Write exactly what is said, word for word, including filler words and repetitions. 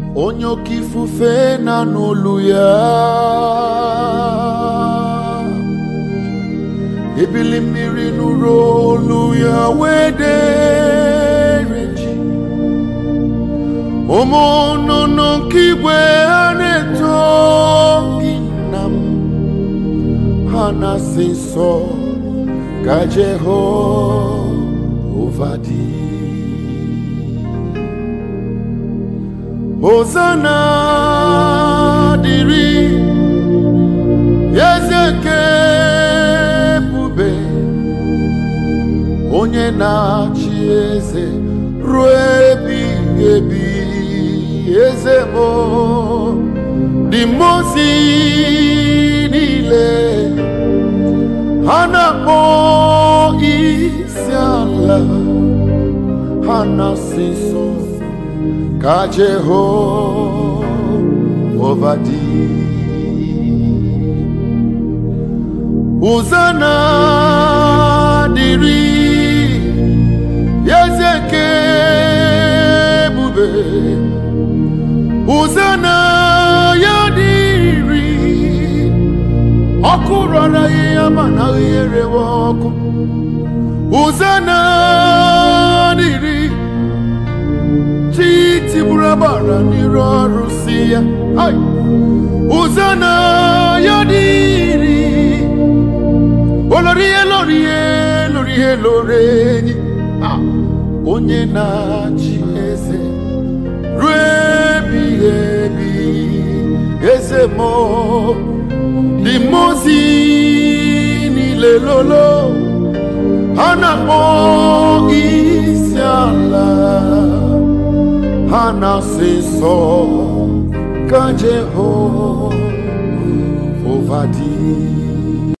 onye oke ifufe na n'olu ya, ebili mmiri nụrụ olu ya wee dere ji, ụmụ nnụnụ nke igwe ha na-eto gị nna m, ha na-asị nsọ ka Jehova dị. Hosanna dịrị eze nke ebube, onye na-achị eze ruo ebighị ebi. Eze mo dị mozi niile ha na-akpọ isi ala, ha na-asị nsọ ka Jehova dị. Hosanna dịrị eze nke ebube, Hosanna ya dịrị ọkụ rọrọ ya ma naghị erewe ọkụ. Hosanna dịrị titi burabara n'iru arụsị ya. Hosanna ya dịrị olorihe lorihe lorihe lorenyi, onye na-achị eze ruo ebighị ebi. Eze mo dị mozi niile lolo ha na-akpọ isi ala, ha na-asị nsọ ka Jehova dị.